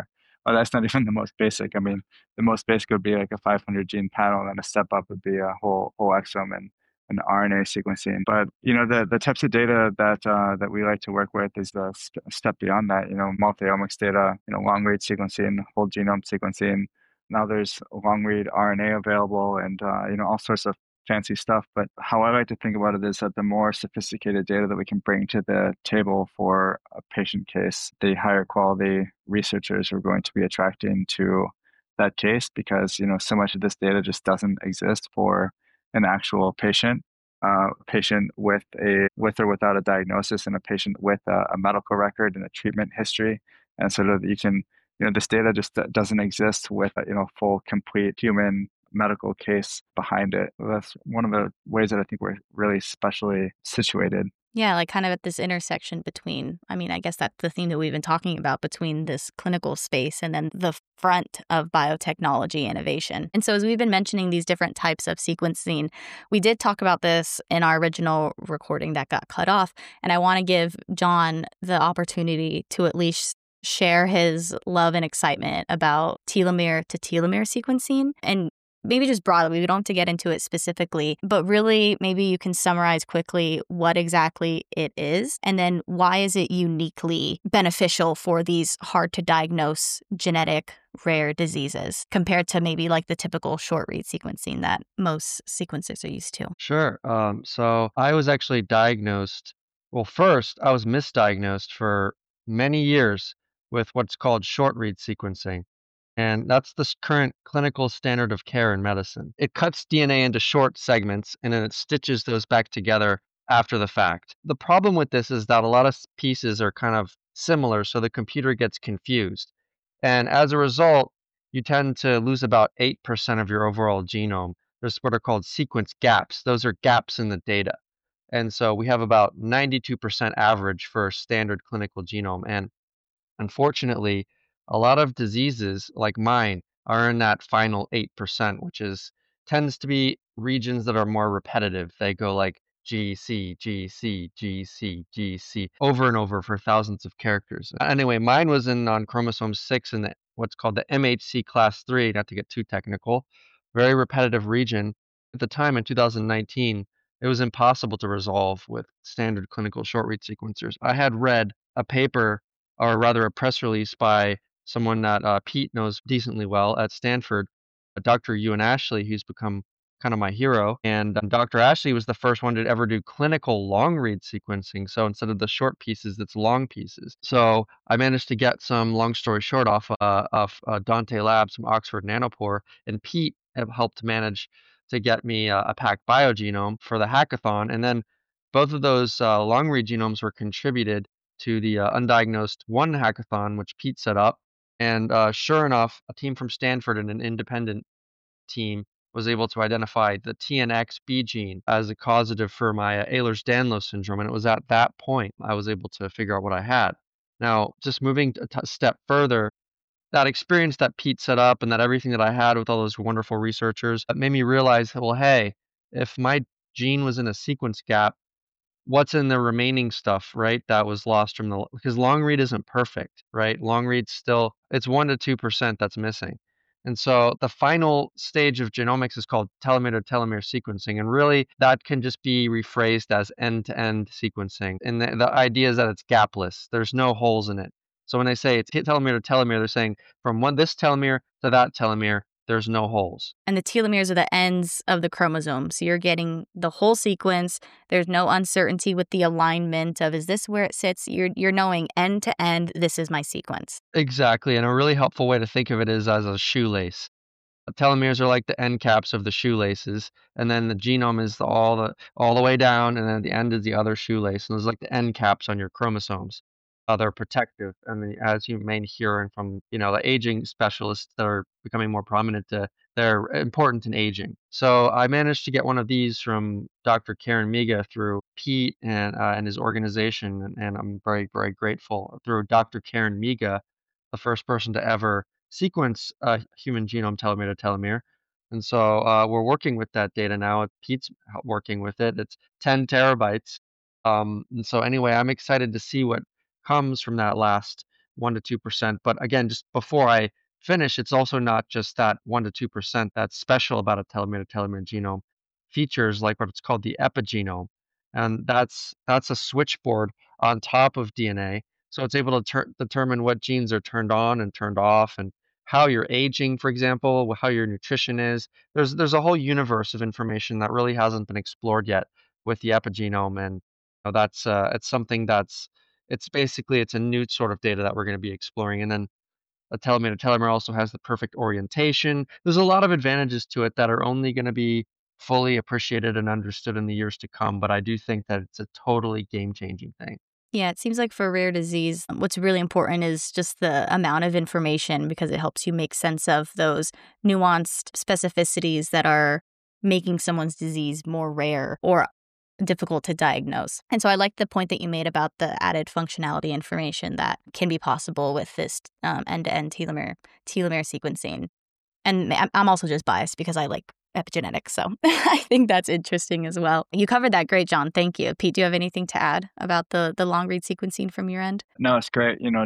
oh, that's not even the most basic. I mean, the most basic would be like a five hundred gene panel, and then a step up would be a whole whole exome and and R N A sequencing. But you know, the the types of data that uh, that we like to work with is the st- step beyond that. You know, multi-omics data, you know, long read sequencing, whole genome sequencing. Now there's long read R N A available, and uh, you know, all sorts of fancy stuff. But how I like to think about it is that the more sophisticated data that we can bring to the table for a patient case, the higher quality researchers we're going to be attracting to that case, because you know, so much of this data just doesn't exist for an actual patient, uh, patient with a with or without a diagnosis, and a patient with a, a medical record and a treatment history, and so that you can, you know, this data just doesn't exist with a, you know, full, complete human medical case behind it. That's one of the ways that I think we're really specially situated. Yeah, like kind of at this intersection between, I mean, I guess that's the theme that we've been talking about, between this clinical space and then the front of biotechnology innovation. And so as we've been mentioning these different types of sequencing, we did talk about this in our original recording that got cut off. And I want to give John the opportunity to at least share his love and excitement about telomere to telomere sequencing, and maybe just broadly, we don't have to get into it specifically, but really maybe you can summarize quickly what exactly it is, and then why is it uniquely beneficial for these hard to diagnose genetic rare diseases compared to maybe like the typical short read sequencing that most sequencers are used to. Sure. Um, so I was actually diagnosed. Well, first, I was misdiagnosed for many years with what's called short read sequencing. And that's the s- current clinical standard of care in medicine. It cuts D N A into short segments and then it stitches those back together after the fact. The problem with this is that a lot of s- pieces are kind of similar, so the computer gets confused. And as a result, you tend to lose about eight percent of your overall genome. There's what are called sequence gaps. Those are gaps in the data. And so we have about ninety-two percent average for a standard clinical genome. And unfortunately, a lot of diseases like mine are in that final eight percent, which is tends to be regions that are more repetitive. They go like G C, G C, G C, G C over and over for thousands of characters. Anyway, mine was in on chromosome six in the, what's called the M H C class three, not to get too technical, very repetitive region. At the time in two thousand nineteen, it was impossible to resolve with standard clinical short read sequencers. I had read a paper, or rather a press release by someone that uh, Pete knows decently well at Stanford, uh, Doctor Ewan Ashley, who's become kind of my hero. And um, Doctor Ashley was the first one to ever do clinical long read sequencing. So instead of the short pieces, it's long pieces. So I managed to get some, long story short, off uh, of uh, Dante Labs from Oxford Nanopore, and Pete have helped manage to get me uh, a packed biogenome for the hackathon. And then both of those uh, long read genomes were contributed to the uh, undiagnosed one hackathon, which Pete set up. And uh, sure enough, a team from Stanford and an independent team was able to identify the T N X B gene as a causative for my uh, Ehlers-Danlos syndrome. And it was at that point I was able to figure out what I had. Now, just moving a t- step further, that experience that Pete set up and that everything that I had with all those wonderful researchers, that made me realize, well, hey, if my gene was in a sequence gap, what's in the remaining stuff, right? That was lost from the, because long read isn't perfect, right? Long read still, it's one to two percent that's missing. And so the final stage of genomics is called telomere to telomere sequencing. And really that can just be rephrased as end to end sequencing. And the, the idea is that it's gapless. There's no holes in it. So when they say it's telomere to telomere, they're saying from one this telomere to that telomere, there's no holes. And the telomeres are the ends of the chromosome. So you're getting the whole sequence. There's no uncertainty with the alignment of, is this where it sits? You're you're knowing end to end, this is my sequence. Exactly. And a really helpful way to think of it is as a shoelace. The telomeres are like the end caps of the shoelaces, and then the genome is the, all the all the way down, and then at the end is the other shoelace. And those are like the end caps on your chromosomes. Uh, they're protective, and the, as you may hear from you know the aging specialists that are becoming more prominent, uh, they're important in aging. So I managed to get one of these from Doctor Karen Miga through Pete and uh, and his organization, and, and I'm very very grateful through Doctor Karen Miga, the first person to ever sequence a human genome telomere to telomere. And so uh, we're working with that data now. Pete's h- working with it. It's ten terabytes. Um, and so anyway, I'm excited to see what comes from that last one to two percent. But again, just before I finish, it's also not just that one to two percent that's special about a telomere to telomere genome. Features like what's called the epigenome, and that's that's a switchboard on top of D N A. So it's able to ter- determine what genes are turned on and turned off, and how you're aging, for example, how your nutrition is. There's there's a whole universe of information that really hasn't been explored yet with the epigenome, and you know, that's uh, it's something that's it's basically it's a new sort of data that we're going to be exploring. And then a telomere to telomere also has the perfect orientation. There's a lot of advantages to it that are only going to be fully appreciated and understood in the years to come. But I do think that it's a totally game-changing thing. Yeah, it seems like for rare disease, what's really important is just the amount of information, because it helps you make sense of those nuanced specificities that are making someone's disease more rare or difficult to diagnose. And so I like the point that you made about the added functionality information that can be possible with this um, end-to-end telomere telomere sequencing. And I'm also just biased because I like epigenetics, so I think that's interesting as well. You covered that great, John. Thank you. Pete, do you have anything to add about the the long read sequencing from your end? No, it's great. You know,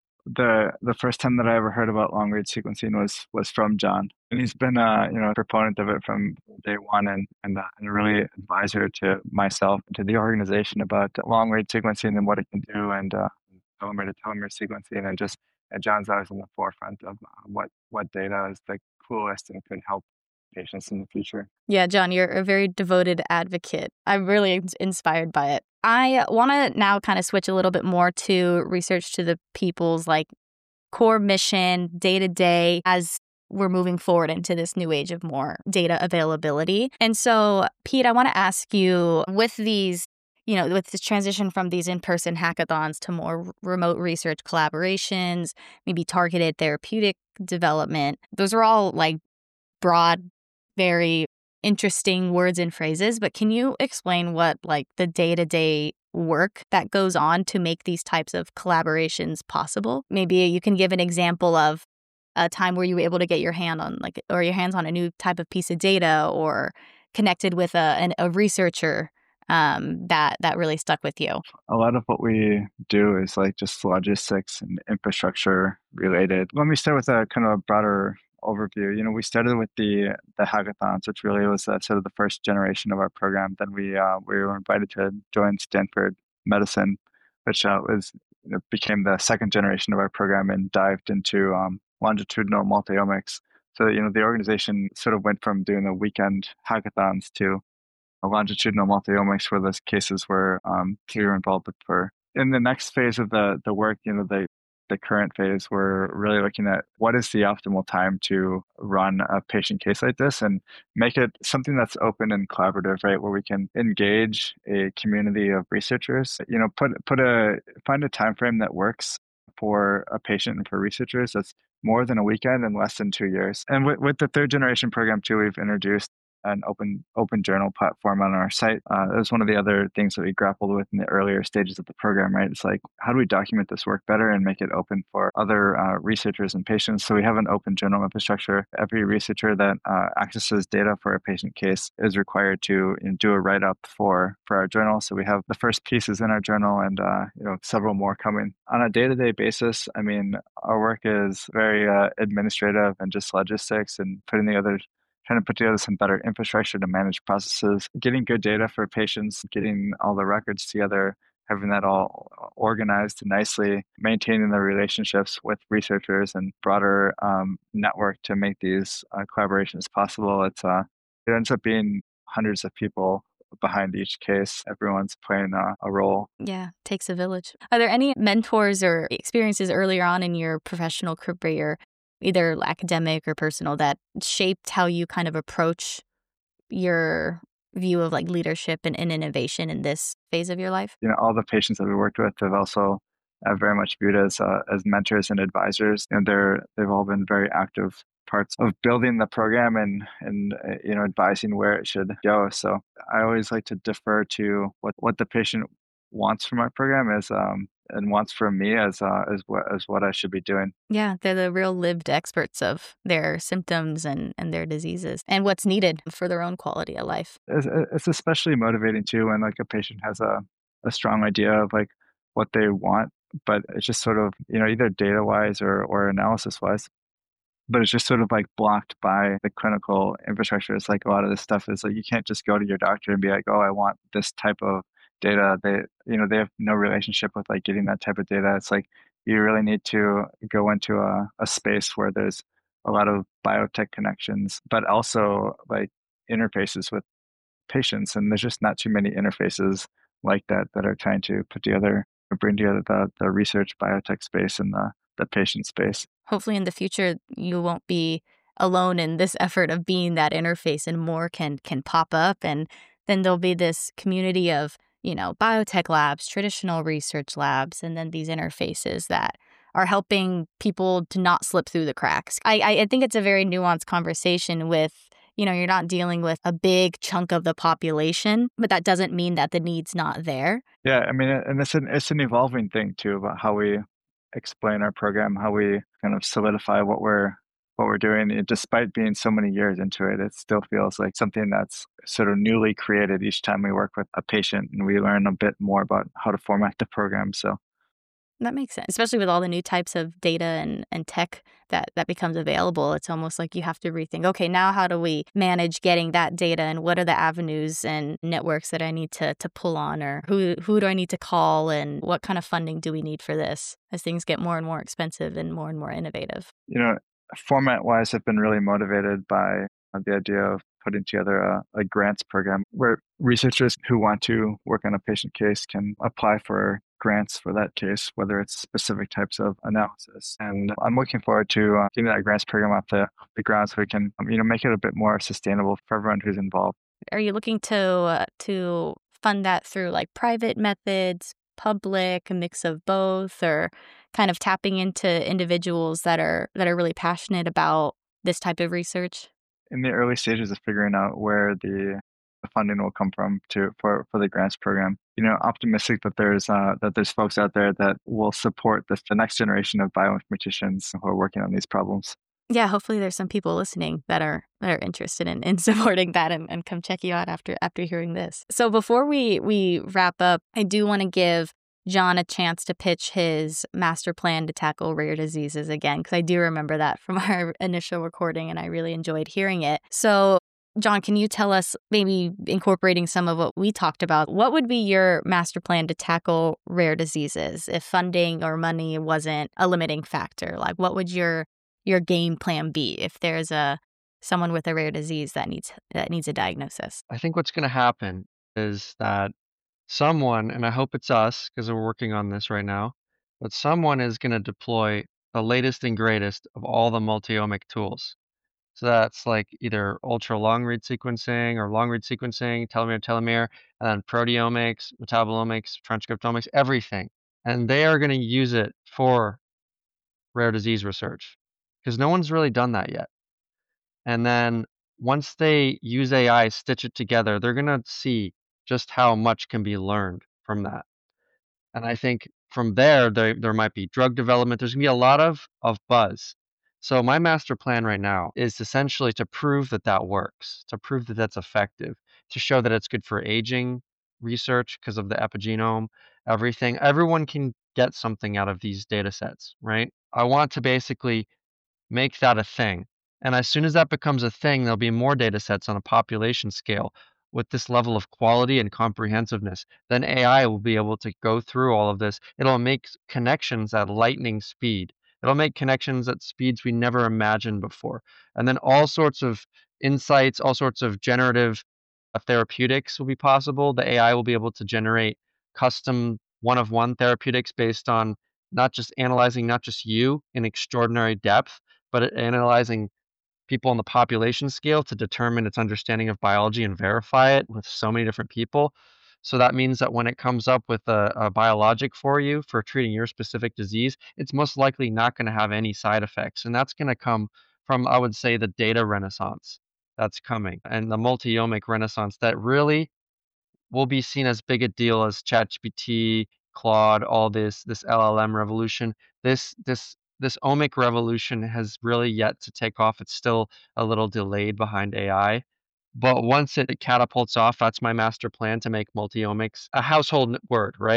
the the first time that I ever heard about long read sequencing was was from John, and he's been a you know a proponent of it from day one, and and, uh, and a really advisor to myself and to the organization about long read sequencing and what it can do, and uh, telomere to telomere sequencing, and just and John's always in the forefront of uh, what what data is the coolest and could help patients in the future. Yeah, John, you're a very devoted advocate. I'm really inspired by it. I want to now kind of switch a little bit more to research to the people's like core mission day to day as we're moving forward into this new age of more data availability. And so, Pete, I want to ask you, with these, you know, with this transition from these in-person hackathons to more remote research collaborations, maybe targeted therapeutic development, those are all like broad, very interesting words and phrases, but can you explain what like the day-to-day work that goes on to make these types of collaborations possible? Maybe you can give an example of a time where you were able to get your hand on like or your hands on a new type of piece of data, or connected with a an, a researcher um, that that really stuck with you. A lot of what we do is like just logistics and infrastructure related. Let me start with a kind of a broader overview. You know, we started with the the hackathons, which really was uh, sort of the first generation of our program. Then we uh, we were invited to join Stanford Medicine, which uh, was you know, became the second generation of our program and dived into um, longitudinal multiomics. So you know, the organization sort of went from doing the weekend hackathons to a longitudinal multiomics, where those cases were um, we were involved with. For in the next phase of the the work, you know, the the current phase, we're really looking at what is the optimal time to run a patient case like this and make it something that's open and collaborative, right? Where we can engage a community of researchers, you know, put put a find a time frame that works for a patient and for researchers that's more than a weekend and less than two years. And with, with the third generation program too, we've introduced an open open journal platform on our site. Uh, that was one of the other things that we grappled with in the earlier stages of the program, right? It's like, how do we document this work better and make it open for other uh, researchers and patients? So we have an open journal infrastructure. Every researcher that uh, accesses data for a patient case is required to you know, do a write-up for, for our journal. So we have the first pieces in our journal and uh, you know several more coming. On a day-to-day basis, I mean, our work is very uh, administrative and just logistics and putting together trying to put together some better infrastructure to manage processes, getting good data for patients, getting all the records together, having that all organized nicely, maintaining the relationships with researchers and broader um, network to make these uh, collaborations possible. It's uh, it ends up being hundreds of people behind each case. Everyone's playing a, a role. Yeah, takes a village. Are there any mentors or experiences earlier on in your professional career, either academic or personal, that shaped how you kind of approach your view of like leadership and, and innovation in this phase of your life? You know, all the patients that we worked with have also uh, very much viewed as uh, as mentors and advisors, and they're they've all been very active parts of building the program and and uh, you know advising where it should go. So I always like to defer to what what the patient wants from our program is um and wants from me as uh, as what as what I should be doing. Yeah, they're the real lived experts of their symptoms and, and their diseases and what's needed for their own quality of life. It's, it's especially motivating too when like a patient has a, a strong idea of like what they want but it's just sort of, you know, either data wise or, or analysis wise, but it's just sort of like blocked by the clinical infrastructure. It's like a lot of this stuff is like, you can't just go to your doctor and be like, oh, I want this type of data. They, you know, they have no relationship with like getting that type of data. It's like, you really need to go into a, a space where there's a lot of biotech connections, but also like interfaces with patients. And there's just not too many interfaces like that that are trying to put together or bring together the, the research biotech space and the, the patient space. Hopefully in the future, you won't be alone in this effort of being that interface, and more can can pop up. And then there'll be this community of, you know, biotech labs, traditional research labs, and then these interfaces that are helping people to not slip through the cracks. I, I think it's a very nuanced conversation with, you know, you're not dealing with a big chunk of the population, but that doesn't mean that the need's not there. Yeah, I mean, and it's an, it's an evolving thing too about how we explain our program, how we kind of solidify what we're what we're doing. It, despite being so many years into it, it still feels like something that's sort of newly created each time we work with a patient and we learn a bit more about how to format the program. So that makes sense, especially with all the new types of data and, and tech that, that becomes available. It's almost like you have to rethink, okay, now how do we manage getting that data, and what are the avenues and networks that I need to to pull on, or who who do I need to call, and what kind of funding do we need for this as things get more and more expensive and more and more innovative? You know, format-wise, I've been really motivated by the idea of putting together a, a grants program where researchers who want to work on a patient case can apply for grants for that case, whether it's specific types of analysis. And I'm looking forward to uh, getting that grants program off the, the ground so we can, um, you know, make it a bit more sustainable for everyone who's involved. Are you looking to uh, to fund that through like private methods, public, a mix of both, or kind of tapping into individuals that are that are really passionate about this type of research? In the early stages of figuring out where the the funding will come from to for, for the grants program. You know, optimistic that there's uh, that there's folks out there that will support the, the next generation of bioinformaticians who are working on these problems. Yeah, hopefully there's some people listening that are that are interested in, in supporting that and, and come check you out after after hearing this. So before we we wrap up, I do want to give John a chance to pitch his master plan to tackle rare diseases again, because I do remember that from our initial recording and I really enjoyed hearing it. So John, can you tell us, maybe incorporating some of what we talked about, what would be your master plan to tackle rare diseases if funding or money wasn't a limiting factor? Like, what would your your game plan be if there's a someone with a rare disease that needs that needs a diagnosis? I think what's going to happen is that someone, and I hope it's us because we're working on this right now, but someone is going to deploy the latest and greatest of all the multi-omic tools. So that's like either ultra long read sequencing or long read sequencing, telomere, telomere, and then proteomics, metabolomics, transcriptomics, everything. And they are going to use it for rare disease research because no one's really done that yet. And then once they use A I, stitch it together, they're going to see just how much can be learned from that. And I think from there, there, there might be drug development. There's going to be a lot of, of buzz. So my master plan right now is essentially to prove that that works, to prove that that's effective, to show that it's good for aging research because of the epigenome, everything. Everyone can get something out of these data sets, right? I want to basically make that a thing. And as soon as that becomes a thing, there'll be more data sets on a population scale with this level of quality and comprehensiveness. Then A I will be able to go through all of this. It'll make connections at lightning speed. It'll make connections at speeds we never imagined before. And then all sorts of insights, all sorts of generative uh, therapeutics will be possible. The A I will be able to generate custom one-of-one therapeutics based on not just analyzing not just you in extraordinary depth, but analyzing people on the population scale to determine its understanding of biology and verify it with so many different people. So that means that when it comes up with a, a biologic for you for treating your specific disease, it's most likely not going to have any side effects. And that's going to come from, I would say, the data renaissance that's coming and the multi-omic renaissance that really will be seen as big a deal as ChatGPT, Claude, all this, this L L M revolution. This, this, this omic revolution has really yet to take off. It's still a little delayed behind A I. But once it catapults off, that's my master plan to make multi-omics a household word, right?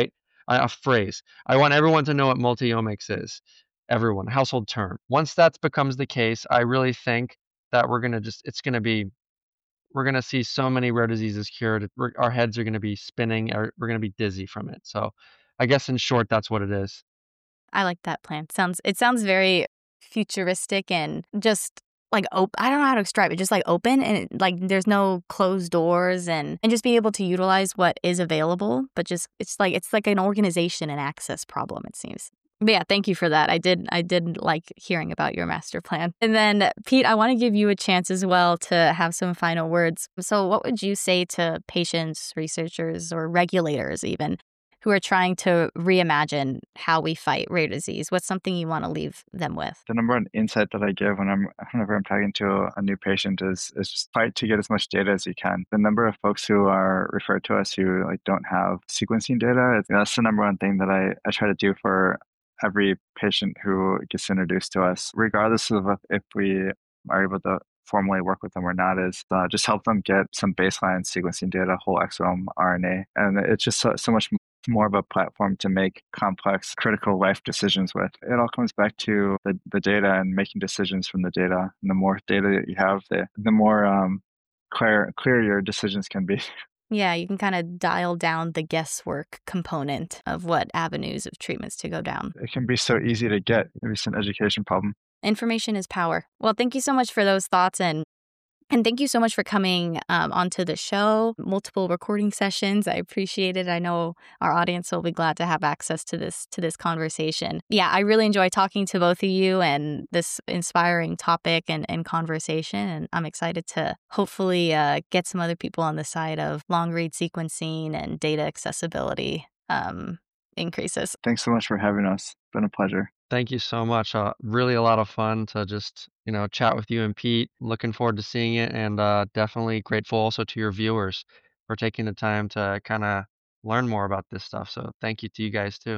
a phrase. I want everyone to know what multi-omics is. Everyone, household term. Once that becomes the case, I really think that we're going to just, it's going to be, we're going to see so many rare diseases cured. We're, our heads are going to be spinning, or we're going to be dizzy from it. So I guess in short, that's what it is. I like that plan. Sounds it sounds very futuristic and just like open. I don't know how to describe it. Just like open and it, like there's no closed doors and and just being able to utilize what is available. But just it's like it's like an organization and access problem. It seems. But yeah, thank you for that. I did I did like hearing about your master plan. And then Pete, I want to give you a chance as well to have some final words. So what would you say to patients, researchers, or regulators even, who are trying to reimagine how we fight rare disease? What's something you want to leave them with? The number one insight that I give when I'm whenever I'm talking to a new patient is is just fight to get as much data as you can. The number of folks who are referred to us who like don't have sequencing data, that's the number one thing that I, I try to do for every patient who gets introduced to us, regardless of if we are able to formally work with them or not, is uh, just help them get some baseline sequencing data, whole exome, R N A. And it's just so, so much more of a platform to make complex, critical life decisions with. It all comes back to the, the data and making decisions from the data. And the more data that you have, the, the more um, clear, clear your decisions can be. Yeah, you can kind of dial down the guesswork component of what avenues of treatments to go down. It can be so easy to get. It's an education problem. Information is power. Well, thank you so much for those thoughts, and and thank you so much for coming um, onto the show. Multiple recording sessions. I appreciate it. I know our audience will be glad to have access to this to this conversation. Yeah, I really enjoy talking to both of you and this inspiring topic and, and conversation. And I'm excited to hopefully uh, get some other people on the side of long-read sequencing and data accessibility um, increases. Thanks so much for having us. It's been a pleasure. Thank you so much. Uh, really a lot of fun to just, you know, chat with you and Pete. Looking forward to seeing it, and uh, definitely grateful also to your viewers for taking the time to kind of learn more about this stuff. So thank you to you guys too.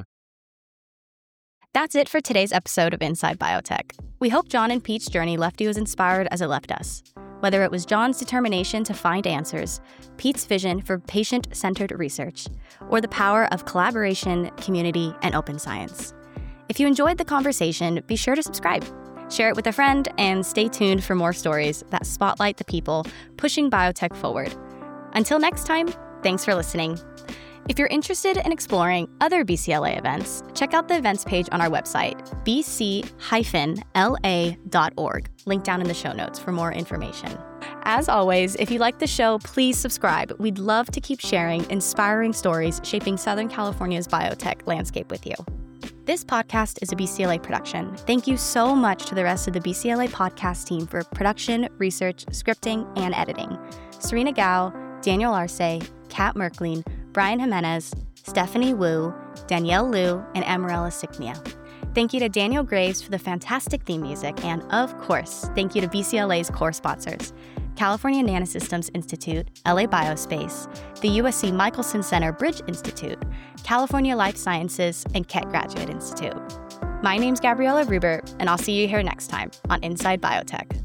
That's it for today's episode of Inside Biotech. We hope John and Pete's journey left you as inspired as it left us. Whether it was John's determination to find answers, Pete's vision for patient-centered research, or the power of collaboration, community, and open science. If you enjoyed the conversation, be sure to subscribe, share it with a friend, and stay tuned for more stories that spotlight the people pushing biotech forward. Until next time, thanks for listening. If you're interested in exploring other B C L A events, check out the events page on our website, b c dash l a dot org, linked down in the show notes for more information. As always, if you like the show, please subscribe. We'd love to keep sharing inspiring stories shaping Southern California's biotech landscape with you. This podcast is a B C L A production. Thank you so much to the rest of the B C L A podcast team for production, research, scripting, and editing. Serena Gao, Daniel Arce, Kat Merklein, Brian Jimenez, Stephanie Wu, Danielle Liu, and Amarella Signia. Thank you to Daniel Graves for the fantastic theme music, and of course, thank you to B C L A's core sponsors, California Nanosystems Institute, L A Biospace, the U S C Michelson Center Bridge Institute, California Life Sciences, and Keck Graduate Institute. My name's Gabriella Ruber, and I'll see you here next time on Inside Biotech.